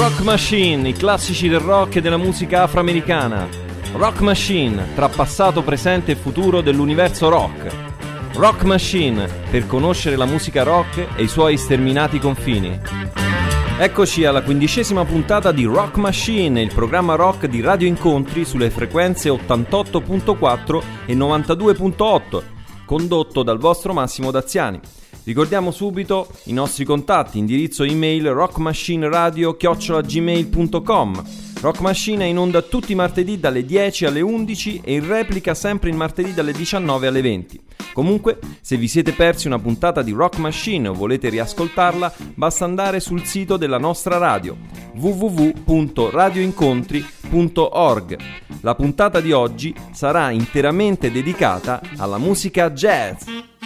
Rock Machine, i classici del rock e della musica afroamericana. Rock Machine, tra passato, presente e futuro dell'universo rock. Rock Machine, per conoscere la musica rock e i suoi sterminati confini. Eccoci alla 15ª puntata di Rock Machine, il programma rock di Radio Incontri sulle frequenze 88.4 e 92.8, condotto dal vostro Massimo Daziani. Ricordiamo subito i nostri contatti, indirizzo email rockmachineradio@gmail.com. Rock Machine è in onda tutti i martedì dalle 10 alle 11 e in replica sempre il martedì dalle 19 alle 20. Comunque, se vi siete persi una puntata di Rock Machine o volete riascoltarla, basta andare sul sito della nostra radio, www.radioincontri.org. La puntata di oggi sarà interamente dedicata alla musica jazz.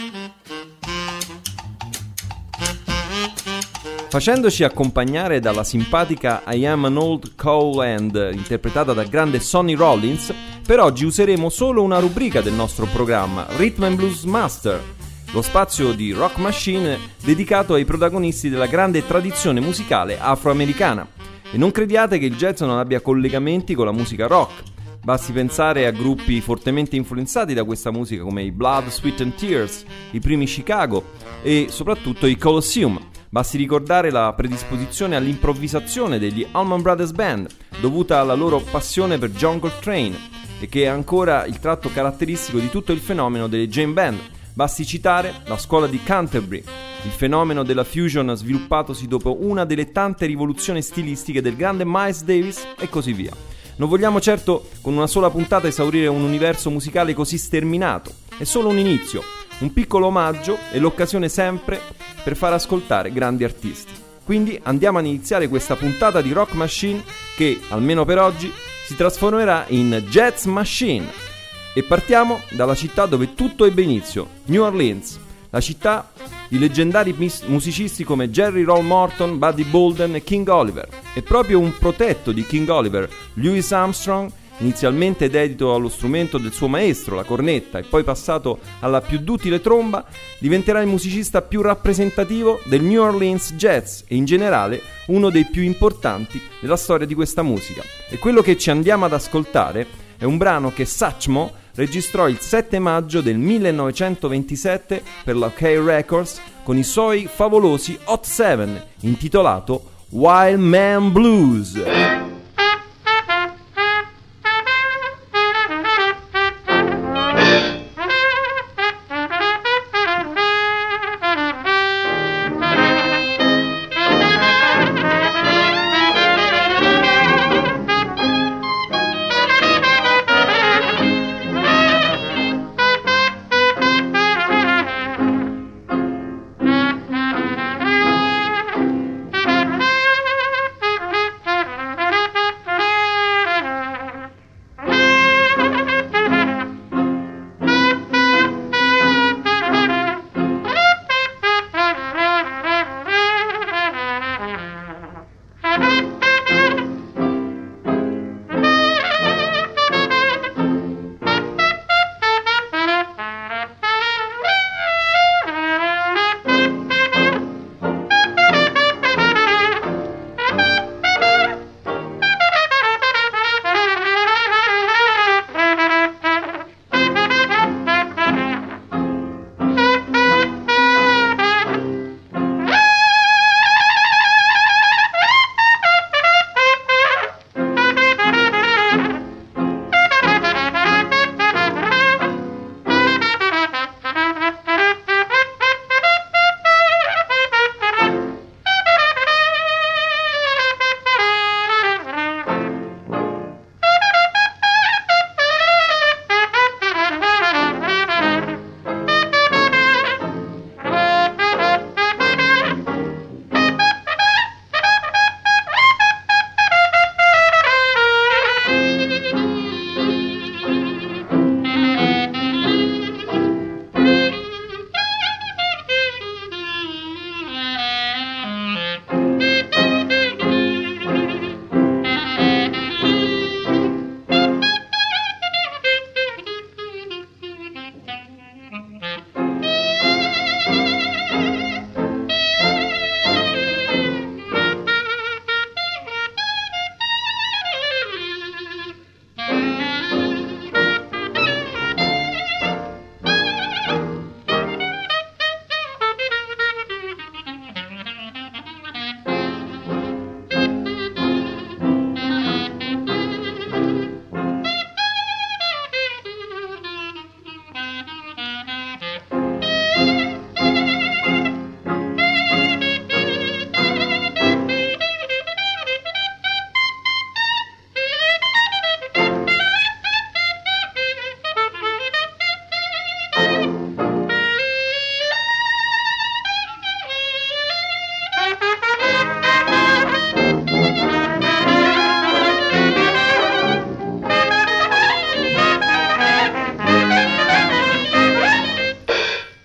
Facendoci accompagnare dalla simpatica I Am an Old Coal Hand, interpretata dal grande Sonny Rollins, per oggi useremo solo una rubrica del nostro programma, Rhythm and Blues Master, lo spazio di Rock Machine dedicato ai protagonisti della grande tradizione musicale afroamericana. E non crediate che il jazz non abbia collegamenti con la musica rock. Basti pensare a gruppi fortemente influenzati da questa musica come i Blood, Sweat and Tears, i primi Chicago e soprattutto i Colosseum. Basti ricordare la predisposizione all'improvvisazione degli Allman Brothers Band, dovuta alla loro passione per John Coltrane, e che è ancora il tratto caratteristico di tutto il fenomeno delle jam band. Basti citare la scuola di Canterbury, il fenomeno della fusion sviluppatosi dopo una delle tante rivoluzioni stilistiche del grande Miles Davis e così via. Non vogliamo certo con una sola puntata esaurire un universo musicale così sterminato, è solo un inizio, un piccolo omaggio e l'occasione sempre per far ascoltare grandi artisti. Quindi andiamo ad iniziare questa puntata di Rock Machine che, almeno per oggi, si trasformerà in Jazz Machine. E partiamo dalla città dove tutto ebbe inizio, New Orleans, la città di leggendari musicisti come Jerry Roll Morton, Buddy Bolden e King Oliver. E proprio un protetto di King Oliver, Louis Armstrong, inizialmente dedito allo strumento del suo maestro, la cornetta, e poi passato alla più duttile tromba, diventerà il musicista più rappresentativo del New Orleans Jazz e in generale uno dei più importanti della storia di questa musica. E quello che ci andiamo ad ascoltare è un brano che Satchmo registrò il 7 maggio del 1927 per la OK Records con i suoi favolosi Hot 7, intitolato Wild Man Blues.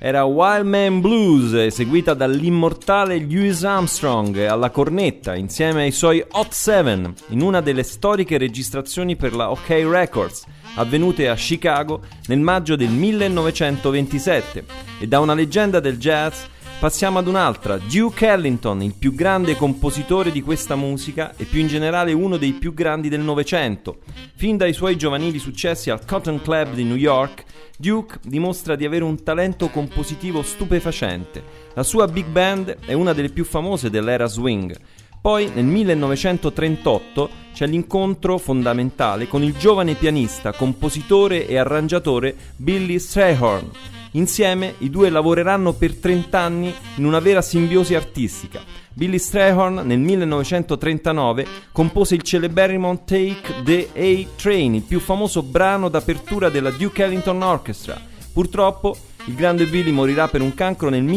era Wild Man Blues, eseguita dall'immortale Louis Armstrong alla cornetta insieme ai suoi Hot Seven in una delle storiche registrazioni per la OK Records avvenute a Chicago nel maggio del 1927. E da una leggenda del jazz passiamo ad un'altra, Duke Ellington, il più grande compositore di questa musica e più in generale uno dei più grandi del Novecento. Fin dai suoi giovanili successi al Cotton Club di New York, Duke dimostra di avere un talento compositivo stupefacente. La sua big band è una delle più famose dell'era swing. Poi nel 1938 c'è l'incontro fondamentale con il giovane pianista, compositore e arrangiatore Billy Strayhorn. Insieme i due lavoreranno per 30 anni in una vera simbiosi artistica. Billy Strayhorn nel 1939 compose il celeberrimo Take the A-Train, il più famoso brano d'apertura della Duke Ellington Orchestra. Purtroppo il grande Billy morirà per un cancro nel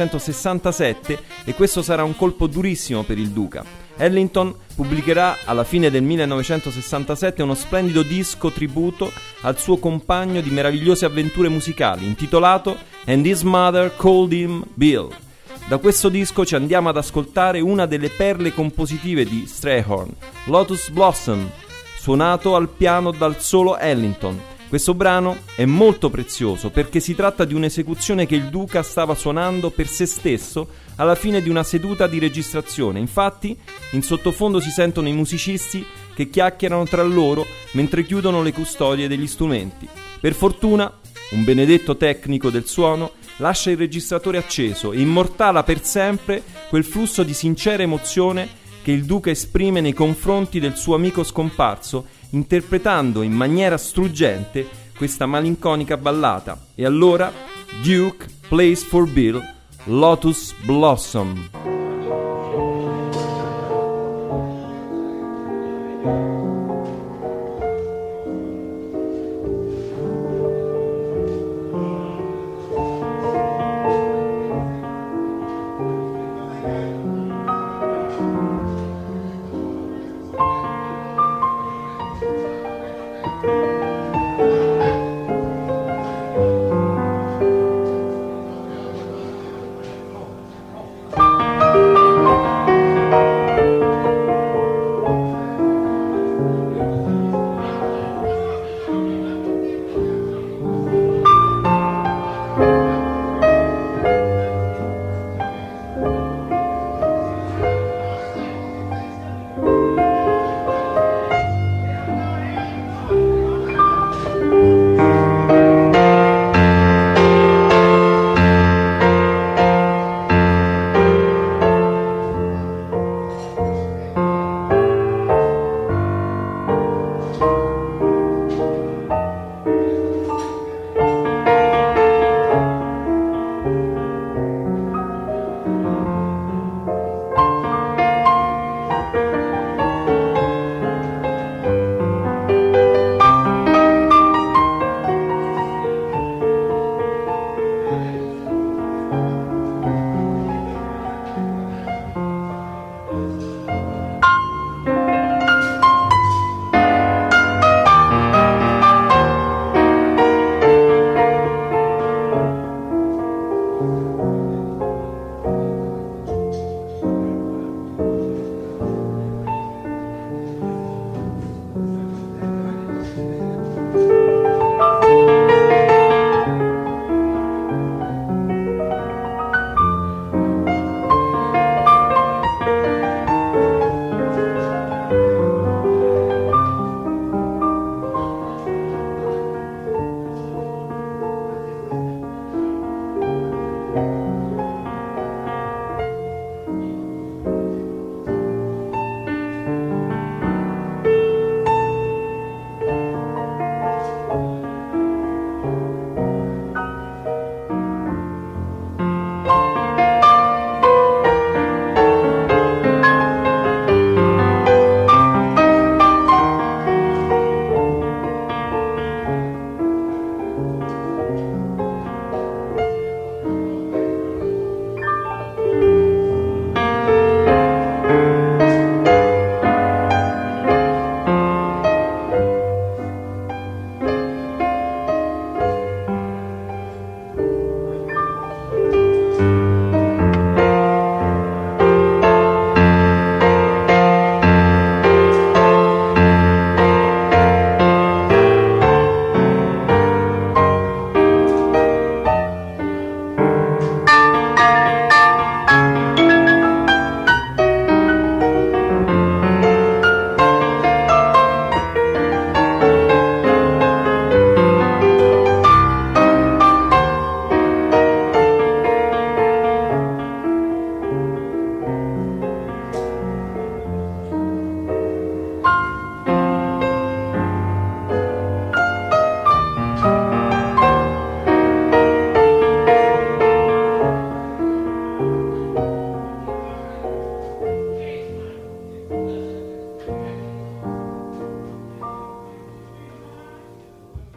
1967 e questo sarà un colpo durissimo per il duca. Ellington pubblicherà alla fine del 1967 uno splendido disco tributo al suo compagno di meravigliose avventure musicali, intitolato And His Mother Called Him Bill. Da questo disco ci andiamo ad ascoltare una delle perle compositive di Strayhorn, Lotus Blossom, suonato al piano dal solo Ellington. Questo brano è molto prezioso perché si tratta di un'esecuzione che il duca stava suonando per se stesso alla fine di una seduta di registrazione. Infatti, in sottofondo si sentono i musicisti che chiacchierano tra loro mentre chiudono le custodie degli strumenti. Per fortuna, un benedetto tecnico del suono lascia il registratore acceso e immortala per sempre quel flusso di sincera emozione che il duca esprime nei confronti del suo amico scomparso, interpretando in maniera struggente questa malinconica ballata. E allora Duke plays for Bill Lotus Blossom.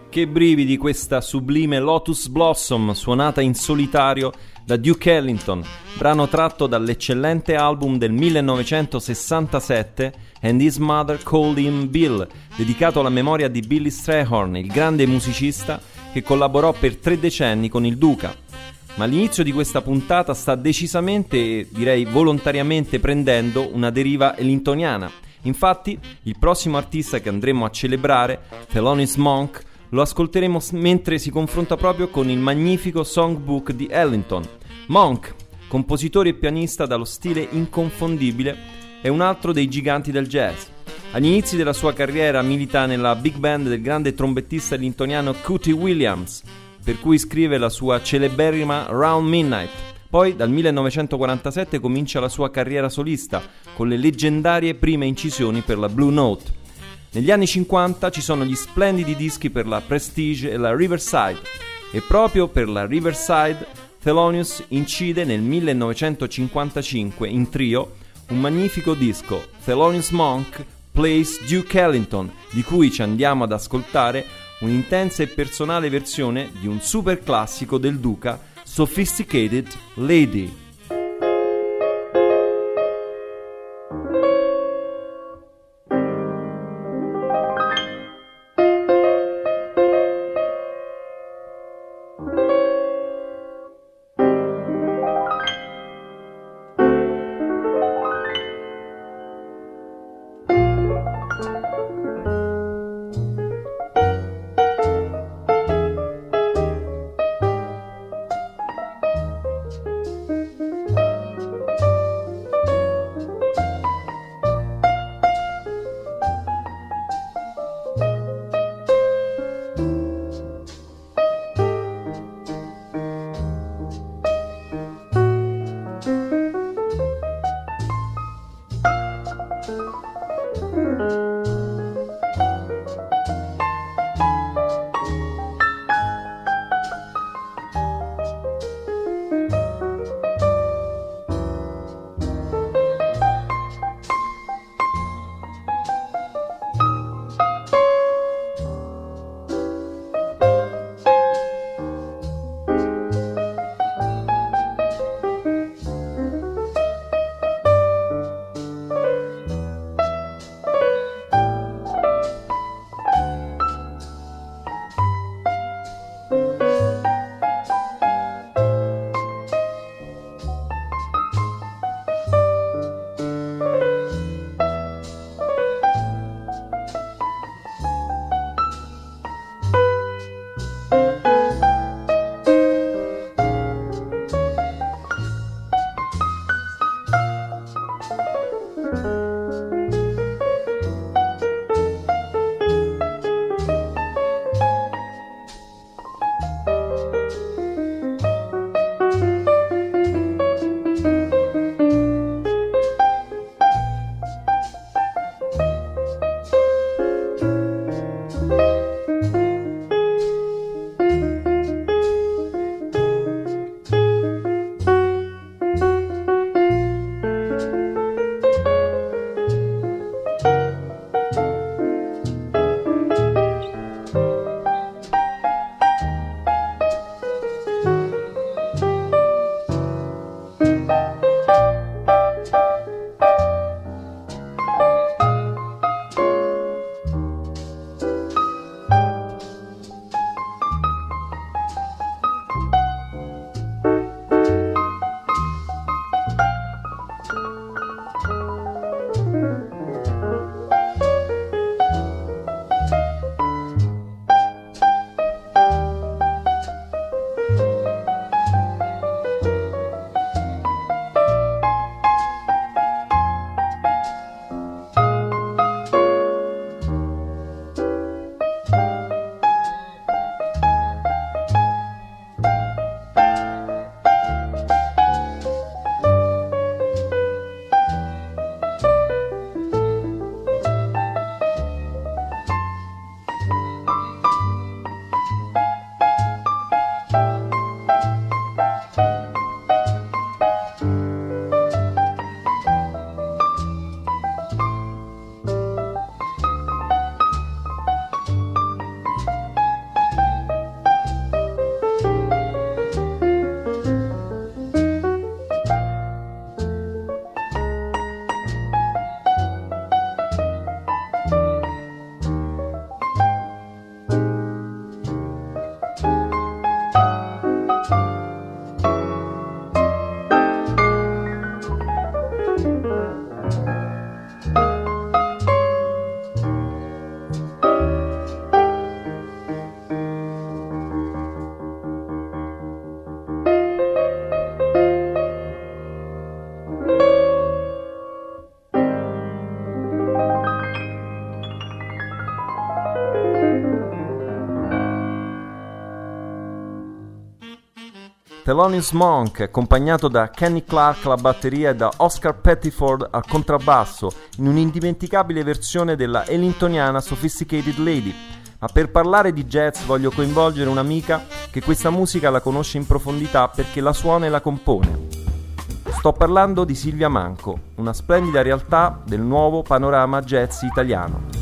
Che brividi questa sublime Lotus Blossom suonata in solitario da Duke Ellington, brano tratto dall'eccellente album del 1967 And His Mother Called Him Bill, dedicato alla memoria di Billy Strayhorn, il grande musicista che collaborò per 3 decenni con il Duca. Ma l'inizio di questa puntata sta decisamente e direi volontariamente prendendo una deriva ellingtoniana. Infatti, il prossimo artista che andremo a celebrare, Thelonious Monk, lo ascolteremo mentre si confronta proprio con il magnifico songbook di Ellington. Monk, compositore e pianista dallo stile inconfondibile, è un altro dei giganti del jazz. Agli inizi della sua carriera milita nella big band del grande trombettista ellingtoniano Cootie Williams, per cui scrive la sua celeberrima Round Midnight. Poi dal 1947 comincia la sua carriera solista, con le leggendarie prime incisioni per la Blue Note. Negli anni 50 ci sono gli splendidi dischi per la Prestige e la Riverside, e proprio per la Riverside Thelonious incide nel 1955 in trio un magnifico disco, Thelonious Monk Plays Duke Ellington, di cui ci andiamo ad ascoltare un'intensa e personale versione di un super classico del Duca, Sophisticated Lady. Thelonious Monk, accompagnato da Kenny Clarke alla batteria e da Oscar Pettiford al contrabbasso, in un'indimenticabile versione della ellingtoniana Sophisticated Lady. Ma per parlare di jazz voglio coinvolgere un'amica che questa musica la conosce in profondità perché la suona e la compone. Sto parlando di Silvia Manco, una splendida realtà del nuovo panorama jazz italiano.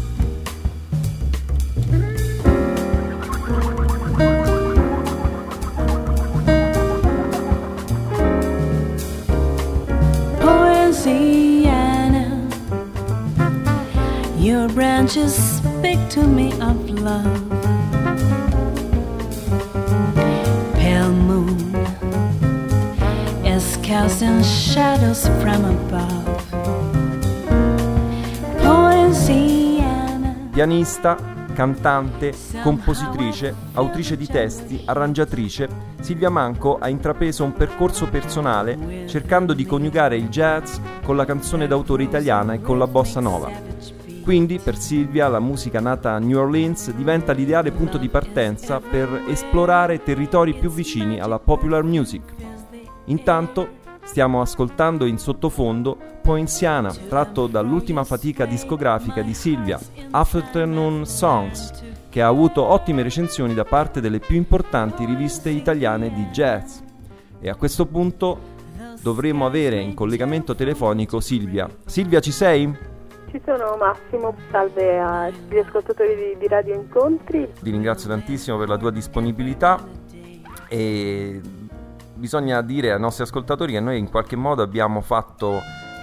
Your branches speak to me of love. Pale moon is casting shadows from above. Poinciana. Pianista, cantante, compositrice, autrice di testi, arrangiatrice, Silvia Manco ha intrapreso un percorso personale cercando di coniugare il jazz con la canzone d'autore italiana e con la bossa nova. Quindi per Silvia la musica nata a New Orleans diventa l'ideale punto di partenza per esplorare territori più vicini alla popular music. Intanto stiamo ascoltando in sottofondo Poinciana, tratto dall'ultima fatica discografica di Silvia, Afternoon Songs, che ha avuto ottime recensioni da parte delle più importanti riviste italiane di jazz. E a questo punto dovremo avere in collegamento telefonico Silvia. Silvia, ci sei? Ci sono, Massimo, salve agli ascoltatori di Radio Incontri. Ti ringrazio tantissimo per la tua disponibilità e bisogna dire ai nostri ascoltatori che noi in qualche modo abbiamo fatto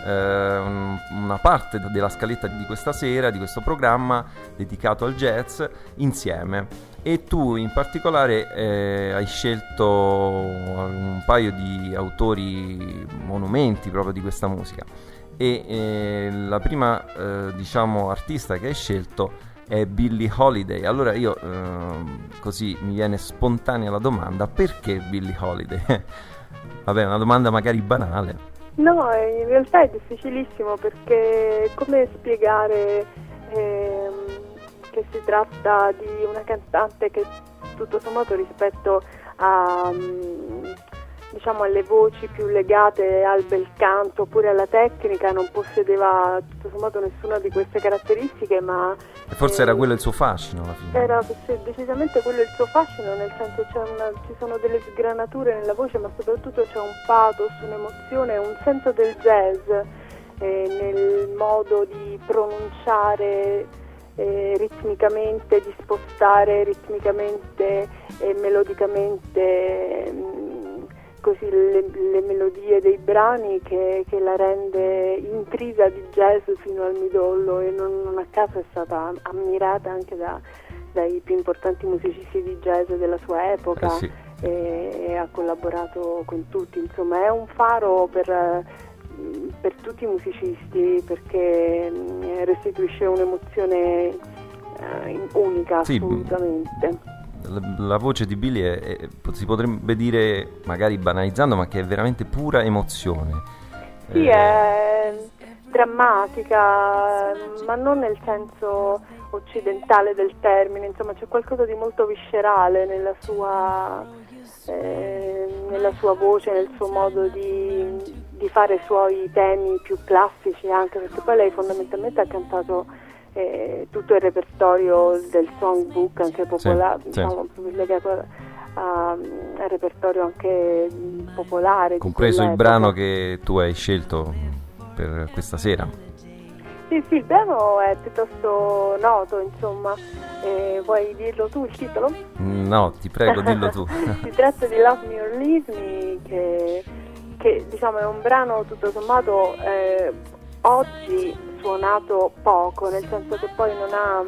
una parte della scaletta di questa sera, di questo programma dedicato al jazz insieme, e tu in particolare hai scelto un paio di autori monumenti proprio di questa musica. E la prima diciamo artista che hai scelto è Billie Holiday. Allora io così mi viene spontanea la domanda: perché Billie Holiday? Vabbè, una domanda magari banale. No, in realtà è difficilissimo, perché come spiegare che si tratta di una cantante che tutto sommato rispetto a diciamo alle voci più legate al bel canto oppure alla tecnica non possedeva tutto sommato nessuna di queste caratteristiche, ma e forse era quello il suo fascino alla fine. Era decisamente quello il suo fascino, nel senso ci sono delle sgranature nella voce, ma soprattutto c'è un pathos, un'emozione, un senso del jazz nel modo di pronunciare ritmicamente, di spostare ritmicamente e melodicamente così le melodie dei brani, che la rende intrisa di jazz fino al midollo, e non a caso è stata ammirata anche dai più importanti musicisti di jazz della sua epoca. Sì. E ha collaborato con tutti, insomma è un faro per tutti i musicisti, perché restituisce un'emozione unica, sì, assolutamente. La voce di Billie si potrebbe dire, magari banalizzando, ma che è veramente pura emozione. Sì, è drammatica, ma non nel senso occidentale del termine, insomma c'è qualcosa di molto viscerale nella sua voce, nel suo modo di fare i suoi temi più classici, anche perché poi lei fondamentalmente ha cantato tutto il repertorio del songbook, anche popolare, sì, diciamo, legato al repertorio anche popolare, compreso il brano che tu hai scelto per questa sera. Sì, il brano è piuttosto noto, insomma. Vuoi dirlo tu il titolo? No, ti prego, dillo tu. Si tratta di Love Me or Leave Me, che diciamo è un brano tutto sommato oggi suonato poco, nel senso che poi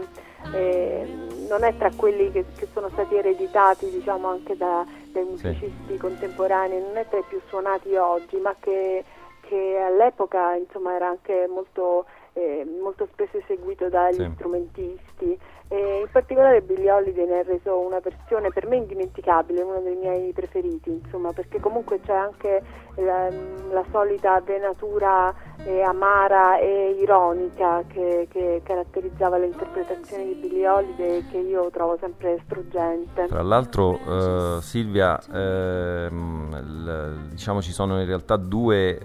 non è tra quelli che sono stati ereditati, diciamo, anche dai musicisti contemporanei, non è tra i più suonati oggi, ma che all'epoca insomma era anche molto molto spesso eseguito dagli Sì. strumentisti, e in particolare Billie Holiday ne ha reso una versione per me indimenticabile, uno dei miei preferiti, insomma, perché comunque c'è anche la solita venatura amara e ironica che caratterizzava le interpretazioni di Billie Holiday, che io trovo sempre struggente. Tra l'altro, Silvia, diciamo ci sono in realtà due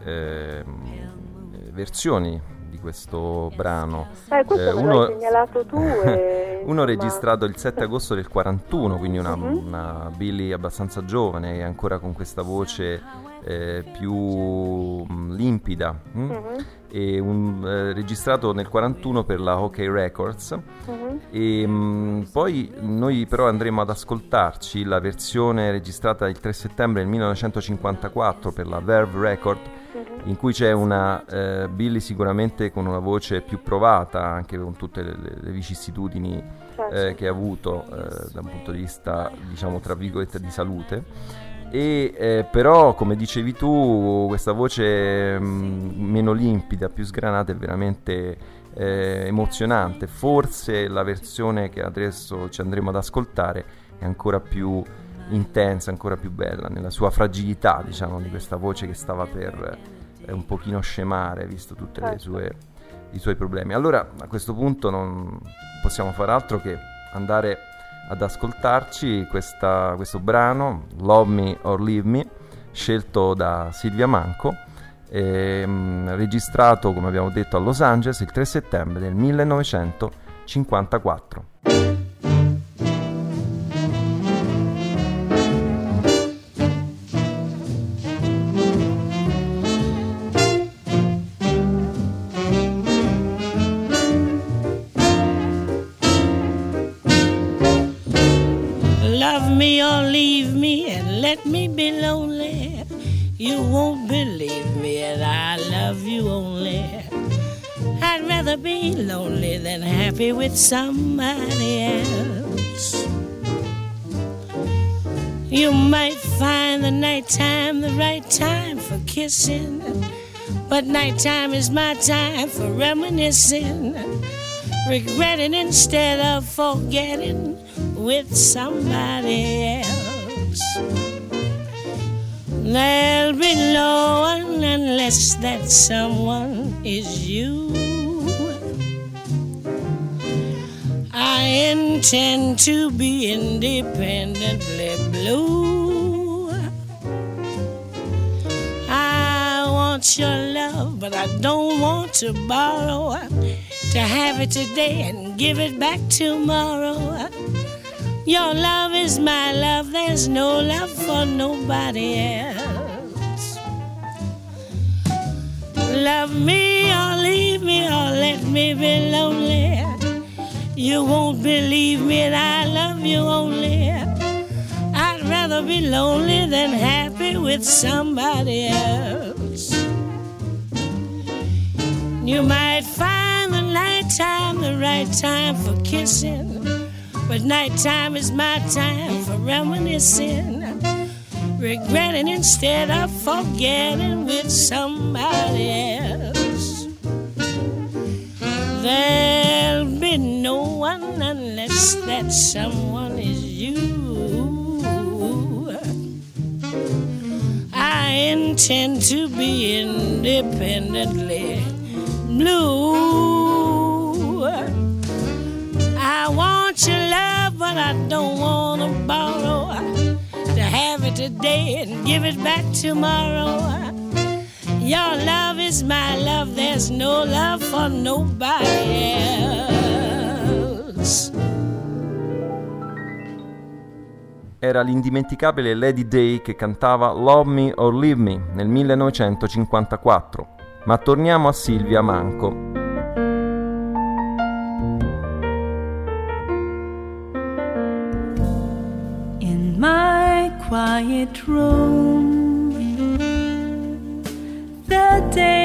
versioni di questo brano. Questo me l'hai segnalato tu. Uno registrato il 7 agosto del 41, quindi una Billie abbastanza giovane, ancora con questa voce più limpida, e registrato nel 41 per la OK Records. E poi noi però andremo ad ascoltarci la versione registrata il 3 settembre del 1954 per la Verve Record, in cui c'è una Billie sicuramente con una voce più provata, anche con tutte le vicissitudini che ha avuto da un punto di vista, diciamo, tra virgolette, di salute. E però, come dicevi tu, questa voce meno limpida, più sgranata, è veramente emozionante. Forse la versione che adesso ci andremo ad ascoltare è ancora più intensa, ancora più bella nella sua fragilità, diciamo, di questa voce che stava per un pochino scemare, visto tutti i suoi problemi. Allora, a questo punto non possiamo far altro che andare ad ascoltarci questo brano, Love Me or Leave Me, scelto da Silvia Manco, registrato, come abbiamo detto, a Los Angeles il 3 settembre del 1954. Let me be lonely. You won't believe me, and I love you only. I'd rather be lonely than happy with somebody else. You might find the nighttime the right time for kissing, but nighttime is my time for reminiscing, regretting instead of forgetting with somebody else. There'll be no one unless that someone is you. I intend to be independently blue. I want your love, but I don't want to borrow. To have it today and give it back tomorrow. Your love is my love, there's no love for nobody else. Love me or leave me or let me be lonely. You won't believe me and I love you only. I'd rather be lonely than happy with somebody else. You might find the nighttime the right time for kissing, but nighttime is my time for reminiscing, regretting instead of forgetting with somebody else. There'll be no one unless that someone is you. I intend to be independently blue. I want your love, but I don't want to borrow. To have it today and give it back tomorrow. Your love is my love, there's no love for nobody else. Era l'indimenticabile Lady Day che cantava Love Me or Leave Me nel 1954. Ma torniamo a Silvia Manco. My quiet room, the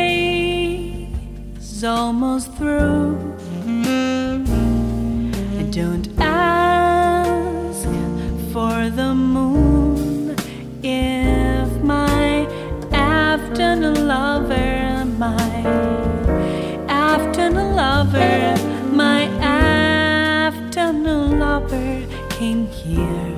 day's almost through. I don't ask for the moon if my afternoon lover, my afternoon lover, my afternoon lover came here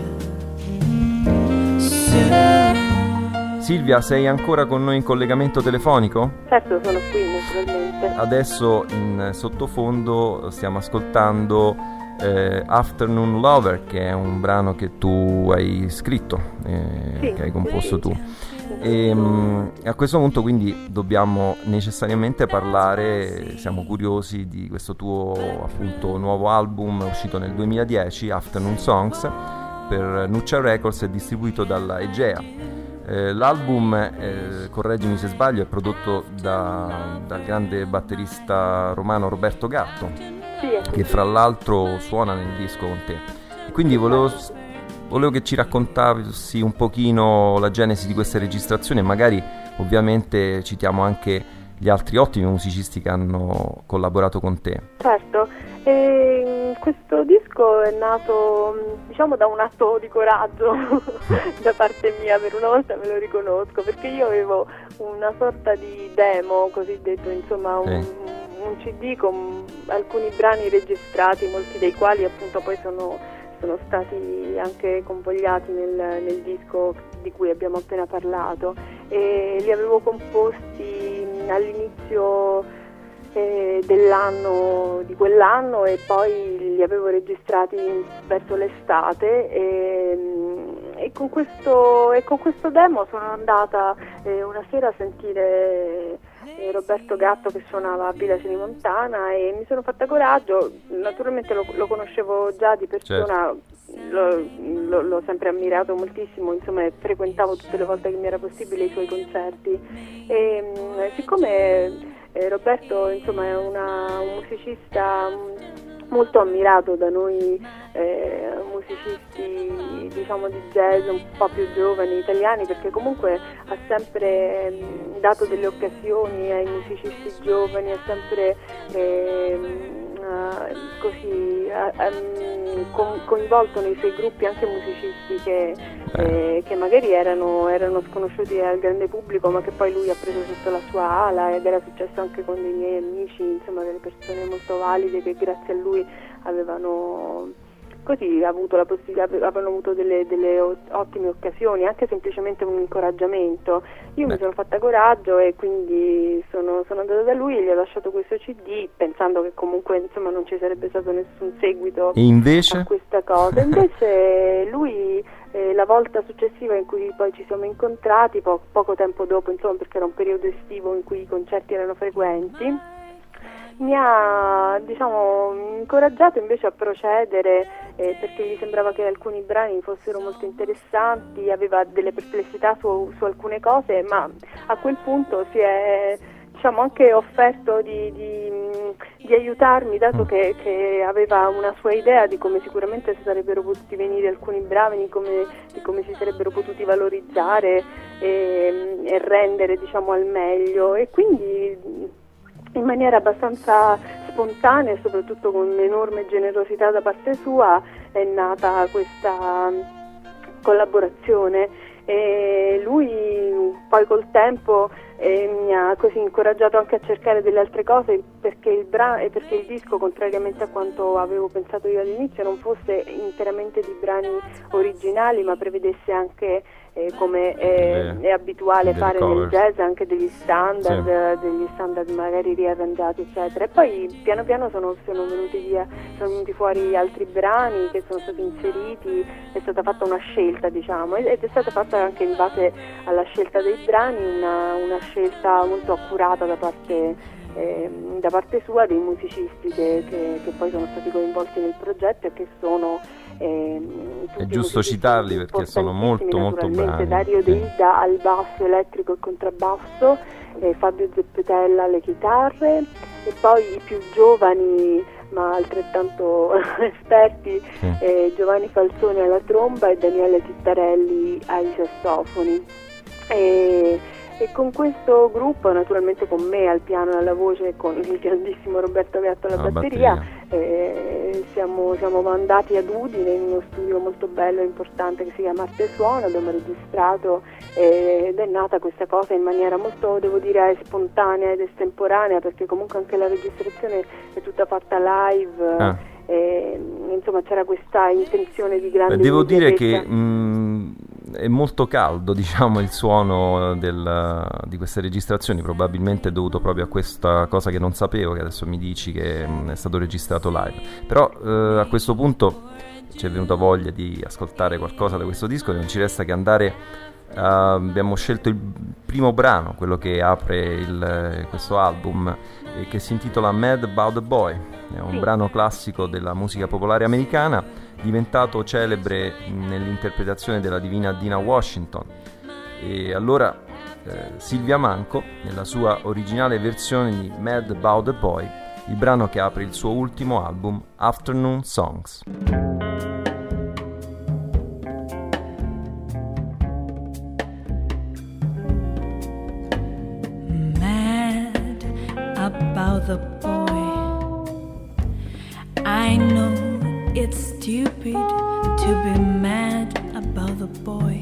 soon. Silvia, sei ancora con noi in collegamento telefonico? Certo, sono qui naturalmente. Adesso in sottofondo stiamo ascoltando Afternoon Lover, che è un brano che tu hai scritto, Sì, che hai composto sì. tu. E a questo punto quindi dobbiamo necessariamente parlare, siamo curiosi di questo tuo appunto nuovo album uscito nel 2010, Afternoon Songs, per Nuccia Records e distribuito dalla Egea. L'album, correggimi se sbaglio, è prodotto dal grande batterista romano Roberto Gatto, Sì, che fra l'altro suona nel disco con te. E quindi volevo che ci raccontassi un pochino la genesi di queste registrazioni e magari ovviamente citiamo anche gli altri ottimi musicisti che hanno collaborato con te. certo. Questo disco è nato, diciamo, da un atto di coraggio da parte mia, per una volta me lo riconosco, perché io avevo una sorta di demo cosiddetto, insomma un CD con alcuni brani registrati, molti dei quali appunto poi sono stati anche convogliati nel disco di cui abbiamo appena parlato, e li avevo composti all'inizio di quell'anno e poi li avevo registrati verso l'estate e con questo demo sono andata una sera a sentire Roberto Gatto che suonava a Villa Celimontana e mi sono fatta coraggio. Naturalmente lo conoscevo già di persona, certo. L'ho sempre ammirato moltissimo, insomma frequentavo tutte le volte che mi era possibile i suoi concerti e siccome Roberto insomma è un musicista molto ammirato da noi musicisti, diciamo, di jazz un po' più giovani italiani, perché comunque ha sempre dato delle occasioni ai musicisti giovani, ha sempre coinvolto nei suoi gruppi anche musicisti che magari erano sconosciuti al grande pubblico, ma che poi lui ha preso sotto la sua ala, ed era successo anche con dei miei amici, insomma delle persone molto valide che grazie a lui avevano avuto la possibilità, avevano avuto delle ottime occasioni, anche semplicemente un incoraggiamento. Io mi sono fatta coraggio e quindi sono andata da lui e gli ho lasciato questo CD pensando che comunque insomma non ci sarebbe stato nessun seguito a questa cosa. Invece lui la volta successiva in cui poi ci siamo incontrati, poco tempo dopo, insomma, perché era un periodo estivo in cui i concerti erano frequenti, mi ha, diciamo, incoraggiato invece a procedere perché gli sembrava che alcuni brani fossero molto interessanti, aveva delle perplessità su alcune cose, ma a quel punto si è, diciamo, anche offerto di aiutarmi, dato che aveva una sua idea di come sicuramente si sarebbero potuti venire alcuni brani, di come si sarebbero potuti valorizzare e rendere, diciamo, al meglio, e quindi in maniera abbastanza spontanea e soprattutto con enorme generosità da parte sua è nata questa collaborazione, e lui poi col tempo mi ha così incoraggiato anche a cercare delle altre cose, perché il disco, contrariamente a quanto avevo pensato io all'inizio, non fosse interamente di brani originali, ma prevedesse anche come è abituale fare nel jazz, anche degli standard magari riarrangiati, eccetera. E poi piano piano sono venuti fuori altri brani che sono stati inseriti, è stata fatta una scelta, diciamo, ed è stata fatta anche in base alla scelta dei brani una scelta molto accurata da parte sua, dei musicisti che poi sono stati coinvolti nel progetto e che sono è giusto citarli perché sono molto bravi. Dario Deida al basso elettrico e contrabbasso, Fabio Zeppetella alle chitarre, e poi i più giovani ma altrettanto esperti, Giovanni Falzoni alla tromba e Daniele Tittarelli ai sassofoni. E con questo gruppo, naturalmente con me al piano e alla voce e con il grandissimo Roberto Gatto alla batteria, siamo andati ad Udine in uno studio molto bello e importante che si chiama Arte Suono, abbiamo registrato ed è nata questa cosa in maniera molto, devo dire, spontanea ed estemporanea, perché comunque anche la registrazione è tutta fatta live. Insomma, c'era questa intenzione di grande devo dire che è molto caldo, diciamo, il suono di queste registrazioni, probabilmente dovuto proprio a questa cosa che non sapevo, che adesso mi dici che è stato registrato live. Però a questo punto ci è venuta voglia di ascoltare qualcosa da questo disco, non ci resta che andare. Abbiamo scelto il primo brano, quello che apre questo album, che si intitola Mad About the Boy. È un brano classico della musica popolare americana, diventato celebre nell'interpretazione della divina Dina Washington. E allora Silvia Manco, nella sua originale versione di Mad About the Boy, il brano che apre il suo ultimo album, Afternoon Songs. Mad about the boy, I know it's stupid to be mad about the boy.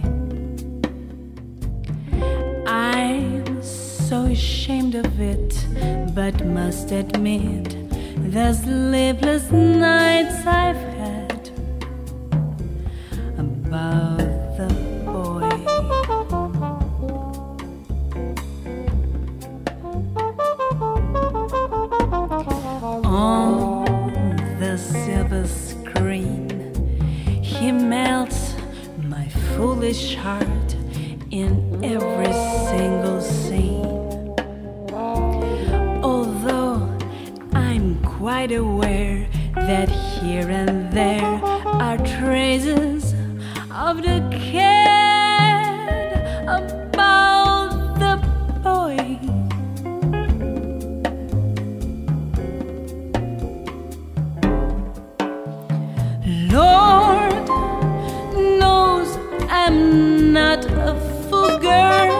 I'm so ashamed of it, but must admit the sleepless nights I've had about the boy. On the silver screen, he melts my foolish heart in every single scene. Although I'm quite aware that here and there are traces of the kid about the boy. Lord knows I'm not a fool girl.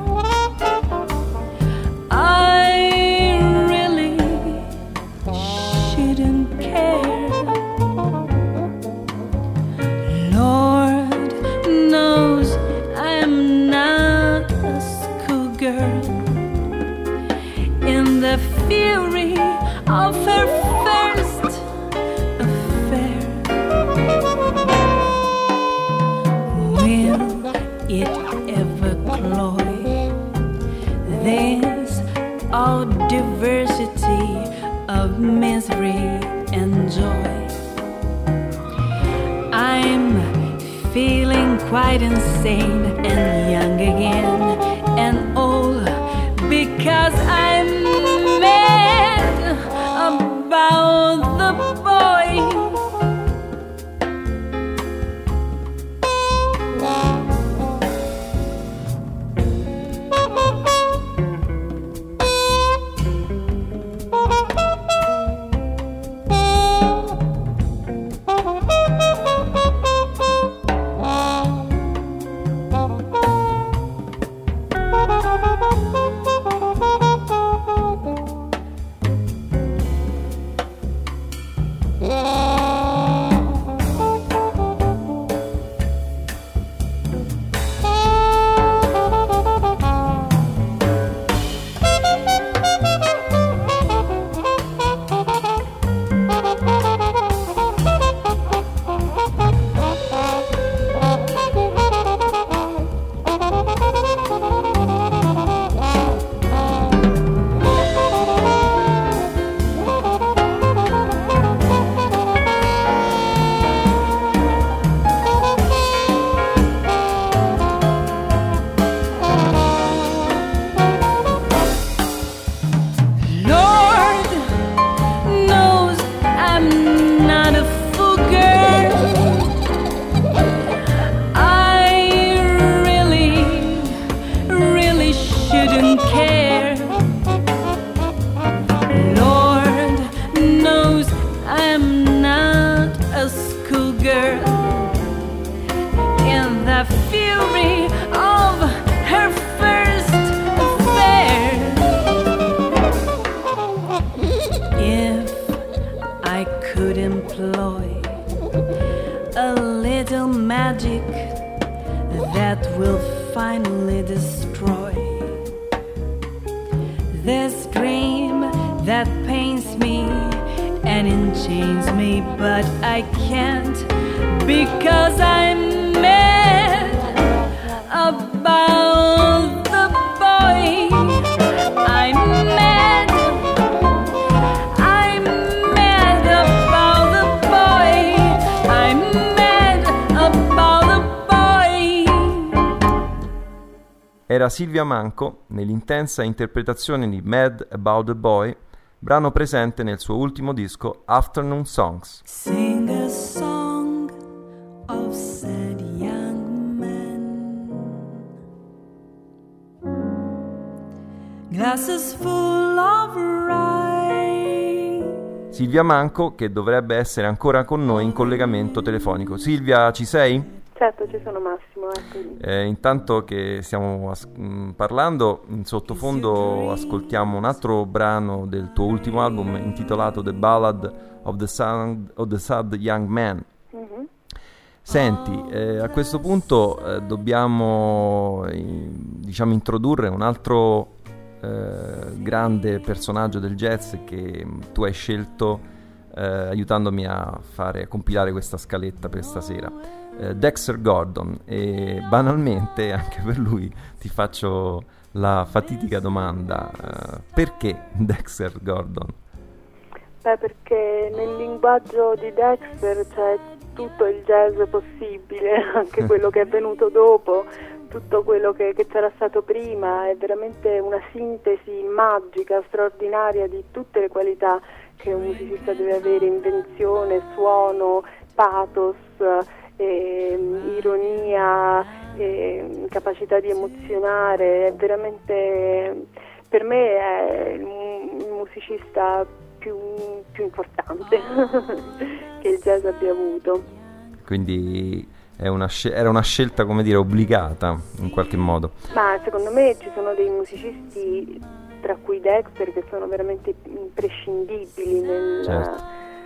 I really shouldn't care. Lord knows I'm not a schoolgirl. In the fury of her first affair, will it ever cloy this odd diversity of misery and joy? I'm feeling quite insane and young again and old because I'm mad about the boy. could employ a little magic that will finally destroy this dream that pains me and enchains me, but I can't, because I'm mad about the boy. I'm mad about the boy. I'm mad about the boy. Era Silvia Manco nell'intensa interpretazione di Mad About the Boy, brano presente nel suo ultimo disco Afternoon Songs. Sing a song of sad young men, glasses full of rye. Silvia Manco, che dovrebbe essere ancora con noi in collegamento telefonico. Silvia, ci sei? Certo, ci sono, Massimo, eccomi. Intanto che stiamo parlando, in sottofondo ascoltiamo un altro brano del tuo ultimo album intitolato The Ballad of the Sad Young Man. Mhm. Senti, a questo punto dobbiamo diciamo introdurre un altro grande personaggio del jazz che tu hai scelto aiutandomi a compilare questa scaletta per stasera. Dexter Gordon, e banalmente anche per lui ti faccio la fatidica domanda: perché Dexter Gordon? Beh, perché nel linguaggio di Dexter c'è tutto il jazz possibile, anche quello che è venuto dopo, tutto quello che c'era stato prima. È veramente una sintesi magica, straordinaria di tutte le qualità che un musicista deve avere: invenzione, suono, pathos, ironia, capacità di emozionare. È veramente, per me, è il musicista più importante che il jazz abbia avuto. Quindi era una scelta, come dire, obbligata in qualche modo. Ma secondo me ci sono dei musicisti, tra cui Dexter, che sono veramente imprescindibili Certo.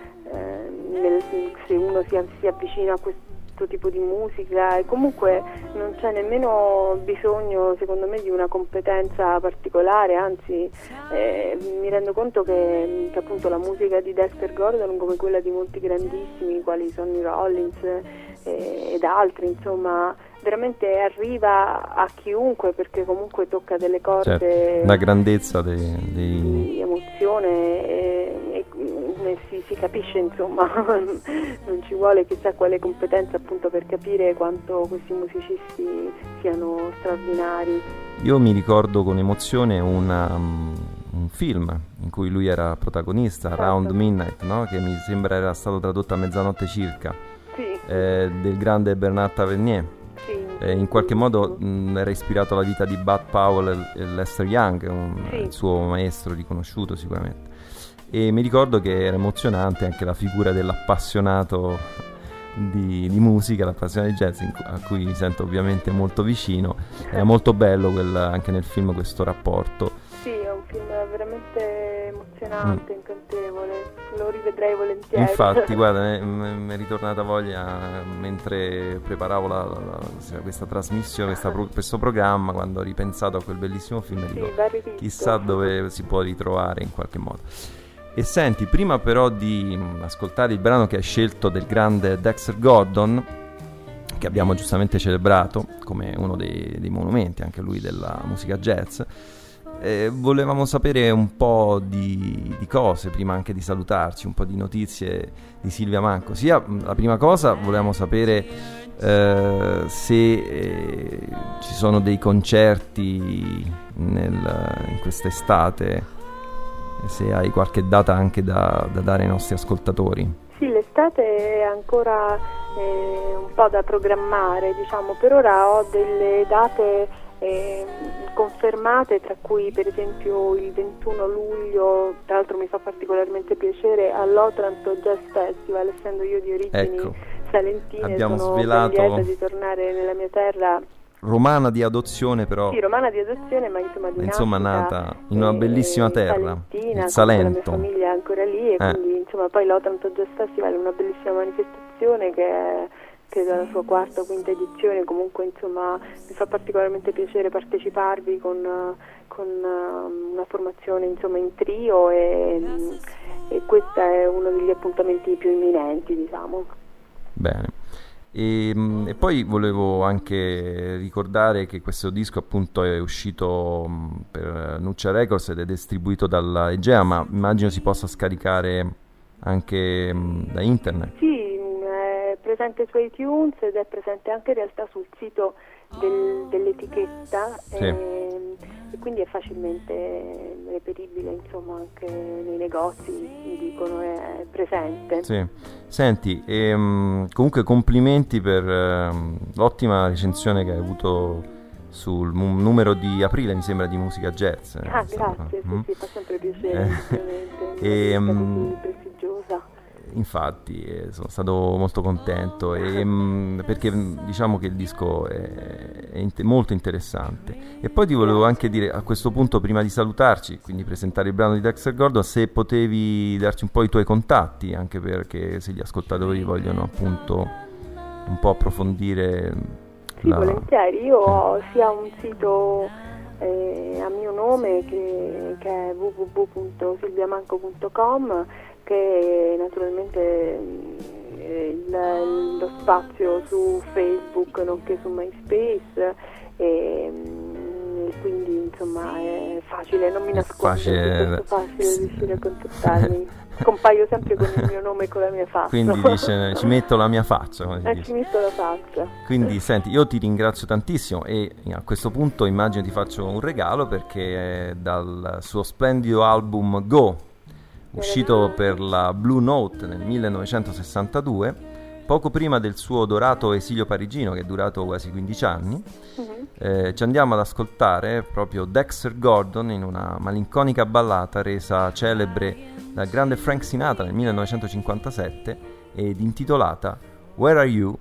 se uno si avvicina a questo tipo di musica, e comunque non c'è nemmeno bisogno, secondo me, di una competenza particolare, anzi mi rendo conto che appunto la musica di Dexter Gordon, come quella di molti grandissimi quali Sonny Rollins ed altri, insomma, veramente arriva a chiunque, perché comunque tocca delle corde, Certo. La grandezza di emozione, e si capisce, insomma. Non ci vuole chissà quale competenza appunto per capire quanto questi musicisti siano straordinari. Io mi ricordo con emozione un film in cui lui era protagonista, Certo. Around Midnight, no? Che mi sembra era stato tradotto a mezzanotte circa, Sì, del grande Bernard Tavernier. sì. In qualche modo era ispirato alla vita di Bud Powell e Lester Young, Sì. il suo maestro riconosciuto sicuramente. E mi ricordo che era emozionante anche la figura dell'appassionato di musica, l'appassionato di jazz, a cui mi sento ovviamente molto vicino. Era molto bello anche nel film questo rapporto. Sì, è un film veramente emozionante, incantevole, lo rivedrei volentieri. Infatti, guarda, mi è ritornata voglia mentre preparavo questa trasmissione, questo programma, quando ho ripensato a quel bellissimo film, Sì, dico, va rivisto. chissà dove si può ritrovare in qualche modo. E senti, prima però di ascoltare il brano che hai scelto del grande Dexter Gordon, che abbiamo giustamente celebrato come uno dei monumenti anche lui della musica jazz, volevamo sapere un po' di cose prima anche di salutarci, un po' di notizie di Silvia Manco. La prima cosa, volevamo sapere se ci sono dei concerti in quest'estate, se hai qualche data anche da dare ai nostri ascoltatori. Sì, l'estate è ancora un po' da programmare, diciamo. Per ora ho delle date confermate, tra cui per esempio il 21 luglio, tra l'altro mi fa particolarmente piacere, all'Otranto Jazz Festival, essendo io di origini Ecco, salentine. abbiamo sono svelato ben lieta di tornare nella mia terra. romana di adozione, però. Sì, romana di adozione, ma insomma di insomma nascita, nata in una bellissima terra, il Salento. La mia famiglia è ancora lì e quindi insomma poi l'Otranto Jazz Festival è una bellissima manifestazione che è dalla sua quarta o quinta edizione. Comunque insomma mi fa particolarmente piacere parteciparvi con una formazione insomma in trio e questo è uno degli appuntamenti più imminenti, diciamo. Bene. E poi volevo anche ricordare che questo disco appunto è uscito per Nuccia Records ed è distribuito dalla Egea, ma immagino si possa scaricare anche da internet. Sì, è presente su iTunes ed è presente anche in realtà sul sito dell'etichetta. Sì. E quindi è facilmente reperibile, insomma, anche nei negozi, mi dicono, è presente. Sì. Senti, comunque complimenti per l'ottima recensione che hai avuto sul numero di aprile, mi sembra, di Musica Jazz. Grazie, sì, fa sempre piacere, così prestigiosa. Infatti sono stato molto contento perché diciamo che il disco è molto interessante. E poi ti volevo anche dire a questo punto, prima di salutarci, quindi presentare il brano di Dexter Gordon, se potevi darci un po' i tuoi contatti, anche perché se gli ascoltatori vogliono appunto un po' approfondire. Sì, volentieri. Io ho sia un sito a mio nome che è www.silviamanco.com, che naturalmente lo spazio su Facebook nonché su MySpace, e quindi insomma è facile, non mi nascondo, è facile riuscire a contattarmi. Compaio sempre con il mio nome e con la mia faccia. Quindi dice, ci metto la mia faccia, come si dice. Ci metto la faccia. Quindi senti, io ti ringrazio tantissimo e a questo punto immagino ti faccio un regalo, perché dal suo splendido album Go, uscito per la Blue Note nel 1962, poco prima del suo dorato esilio parigino, che è durato quasi 15 anni, ci andiamo ad ascoltare proprio Dexter Gordon in una malinconica ballata resa celebre dal grande Frank Sinatra nel 1957 ed intitolata Where Are You?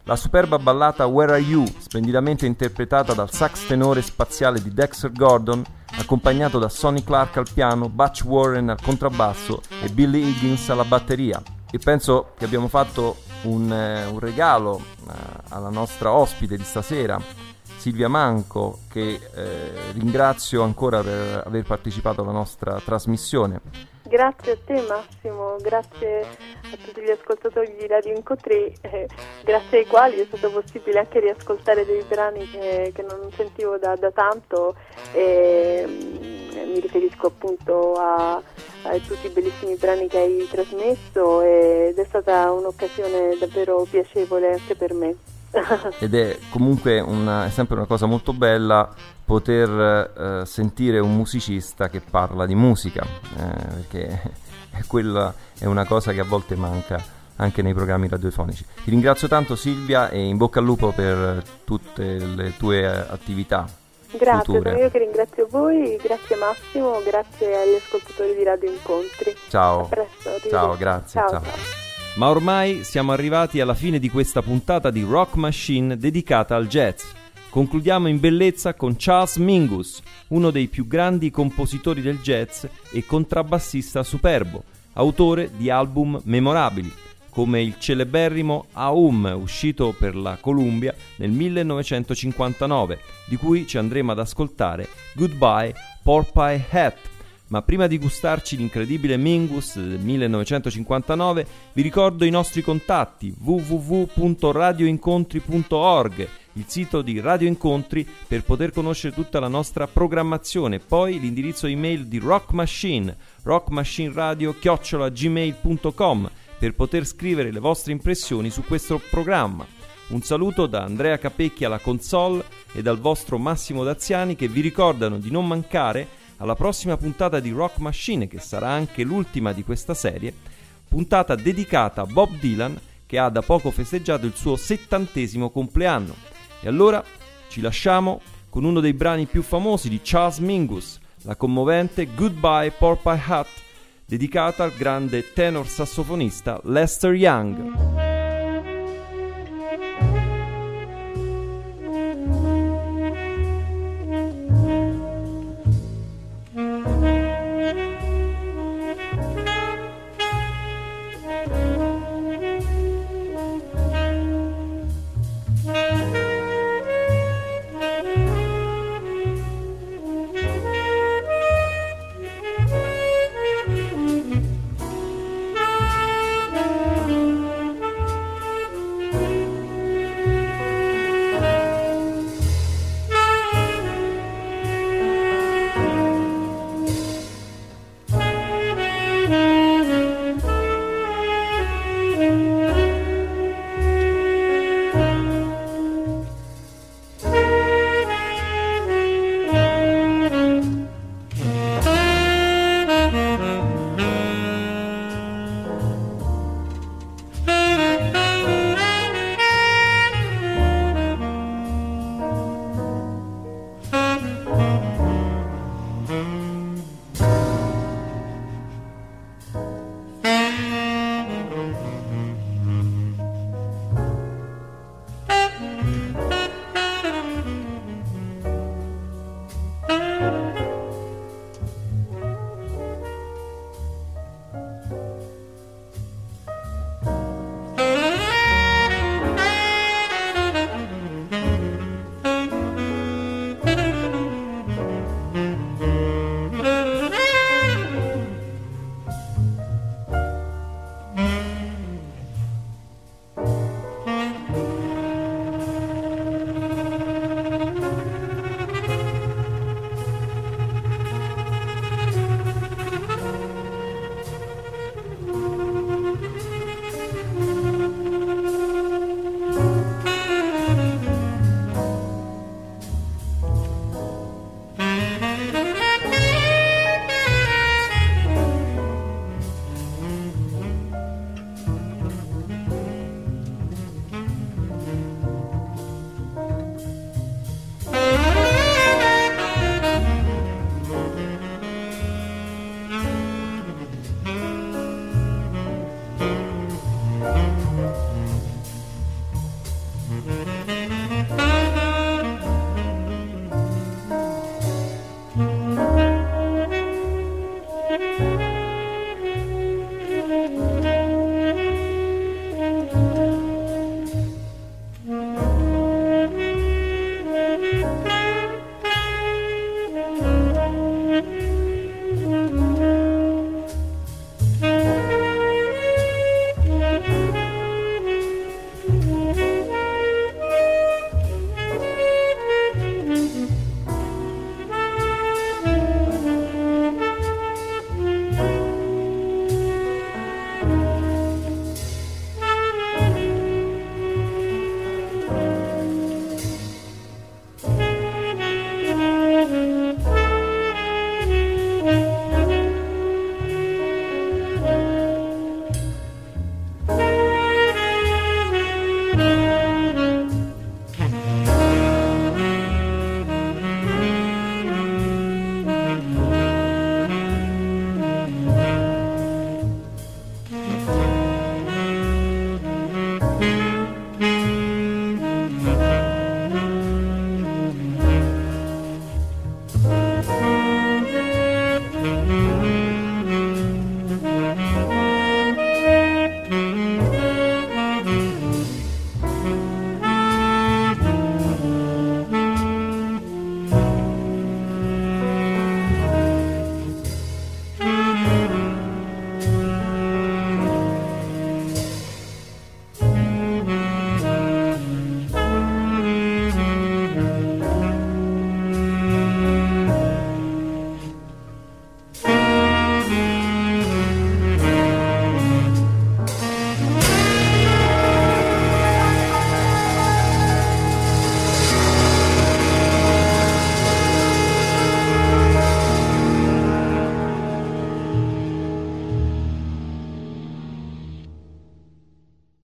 La superba ballata Where Are You, splendidamente interpretata dal sax tenore spaziale di Dexter Gordon, accompagnato da Sonny Clark al piano, Butch Warren al contrabbasso e Billy Higgins alla batteria. E penso che abbiamo fatto un regalo alla nostra ospite di stasera, Silvia Manco, che ringrazio ancora per aver partecipato alla nostra trasmissione. Grazie a te Massimo, grazie a tutti gli ascoltatori di Radio Incontri, grazie ai quali è stato possibile anche riascoltare dei brani che non sentivo da tanto, mi riferisco appunto a tutti i bellissimi brani che hai trasmesso, ed è stata un'occasione davvero piacevole anche per me. Ed è comunque è sempre una cosa molto bella poter sentire un musicista che parla di musica, perché quella è una cosa che a volte manca anche nei programmi radiofonici. Ti ringrazio tanto Silvia e in bocca al lupo per tutte le tue attività. Grazie, future. sono io che ringrazio voi, grazie Massimo, grazie agli ascoltatori di Radio Incontri. Ciao. A presto. Ciao, grazie. Ciao. Ciao. Ma ormai siamo arrivati alla fine di questa puntata di Rock Machine dedicata al jazz. Concludiamo in bellezza con Charles Mingus, uno dei più grandi compositori del jazz e contrabbassista superbo, autore di album memorabili, come il celeberrimo Aum, uscito per la Columbia nel 1959, di cui ci andremo ad ascoltare Goodbye Porcupine Hat. Ma prima di gustarci l'incredibile Mingus del 1959, vi ricordo i nostri contatti: www.radioincontri.org, il sito di Radio Incontri per poter conoscere tutta la nostra programmazione, poi l'indirizzo email di Rock Machine, rockmachineradio@gmail.com, per poter scrivere le vostre impressioni su questo programma. Un saluto da Andrea Capecchi alla console e dal vostro Massimo Daziani, che vi ricordano di non mancare alla prossima puntata di Rock Machine, che sarà anche l'ultima di questa serie, puntata dedicata a Bob Dylan, che ha da poco festeggiato il suo 70° compleanno. E allora ci lasciamo con uno dei brani più famosi di Charles Mingus, la commovente Goodbye Porcupine Hat, dedicata al grande tenor sassofonista Lester Young. Bye.